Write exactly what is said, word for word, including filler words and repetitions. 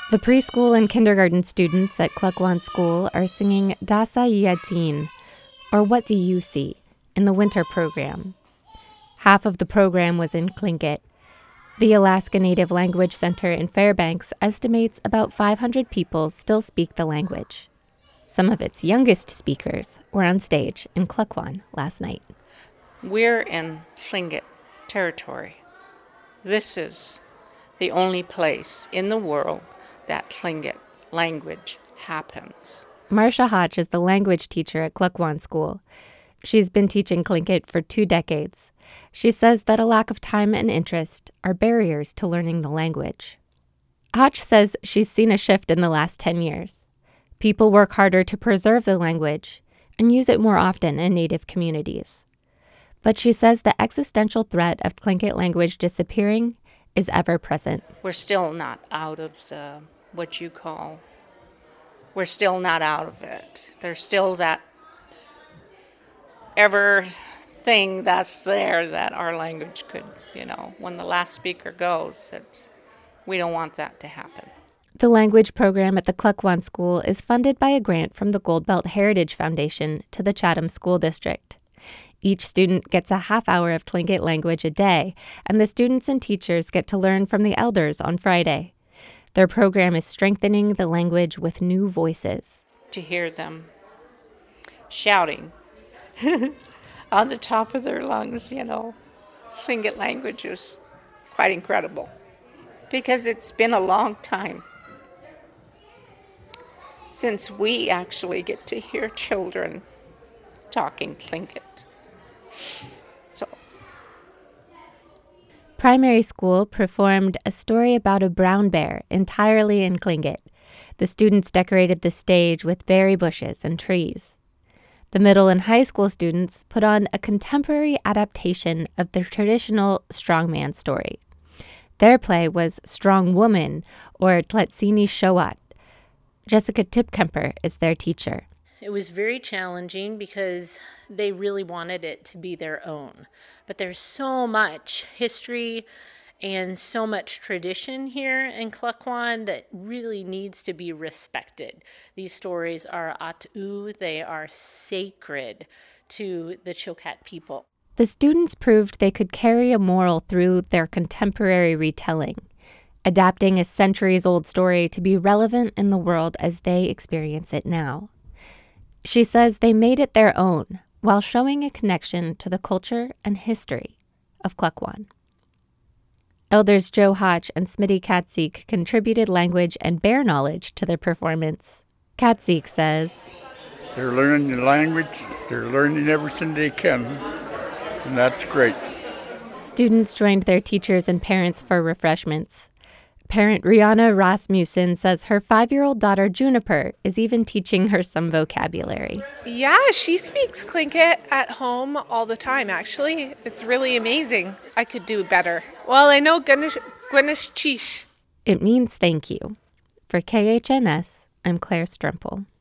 The preschool and kindergarten students at Klukwan School are singing Dasa Yatin, or What Do You See, in the winter program. Half of the program was in Tlingit. The Alaska Native Language Center in Fairbanks estimates about five hundred people still speak the language. Some of its youngest speakers were on stage in Klukwan last night. We're in Tlingit territory. This is the only place in the world that Tlingit language happens. Marcia Hodge is the language teacher at Klukwan School. She's been teaching Tlingit for two decades. She says that a lack of time and interest are barriers to learning the language. Hodge says she's seen a shift in the last ten years. People work harder to preserve the language and use it more often in Native communities. But she says the existential threat of Tlingit language disappearing is ever present. We're still not out of the, what you call, we're still not out of it. There's still that ever thing that's there that our language could, you know, when the last speaker goes, it's, we don't want that to happen. The language program at the Klukwan School is funded by a grant from the Goldbelt Heritage Foundation to the Chatham School District. Each student gets a half hour of Tlingit language a day, and the students and teachers get to learn from the elders on Friday. Their program is strengthening the language with new voices. To hear them shouting on the top of their lungs, you know, Tlingit language is quite incredible because it's been a long time since we actually get to hear children talking Tlingit. So. Primary school performed a story about a brown bear entirely in Tlingit. The students decorated the stage with berry bushes and trees. The middle and high school students put on a contemporary adaptation of the traditional strongman story. Their play was Strong Woman, or Tletsini Showat. Jessica Tipkemper is their teacher. It was very challenging because they really wanted it to be their own. But there's so much history and so much tradition here in Klukwan that really needs to be respected. These stories are atu, they are sacred to the Chilkat people. The students proved they could carry a moral through their contemporary retelling, adapting a centuries-old story to be relevant in the world as they experience it now. She says they made it their own while showing a connection to the culture and history of Klukwan. Elders Joe Hodge and Smitty Katzik contributed language and bear knowledge to their performance. Katzik says, They're learning the language, they're learning everything they can, and that's great. Students joined their teachers and parents for refreshments. Parent Rihanna Rasmussen says her five-year-old daughter Juniper is even teaching her some vocabulary. Yeah, she speaks Tlingit at home all the time, actually. It's really amazing. I could do better. Well, I know Gwenish Chish. It means thank you. For K H N S, I'm Claire Strempel.